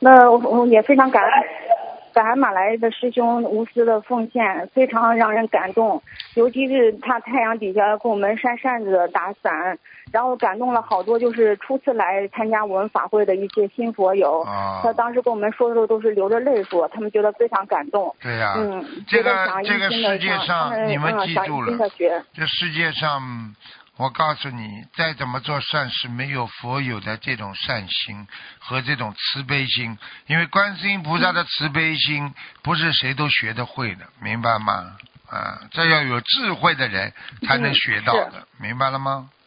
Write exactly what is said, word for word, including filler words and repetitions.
那我也非常感恩感恩马来的师兄无私的奉献，非常让人感动。尤其是他太阳底下给我们扇扇子、打伞，然后感动了好多就是初次来参加我们法会的一些新佛友。 啊、 他当时跟我们说的时候都是流着泪说，他们觉得非常感动。 对呀、 嗯， 这个觉得想这个一心的世界想他上们你们嗯想一记住了心的学。 这世界上，我告诉你，再怎么做善事，没有佛有的这种善心和这种慈悲心。因为观世音菩萨的慈悲心，不是谁都学得会的，明白吗？啊，这要有智慧的人才能学到的， 嗯、 明白了吗？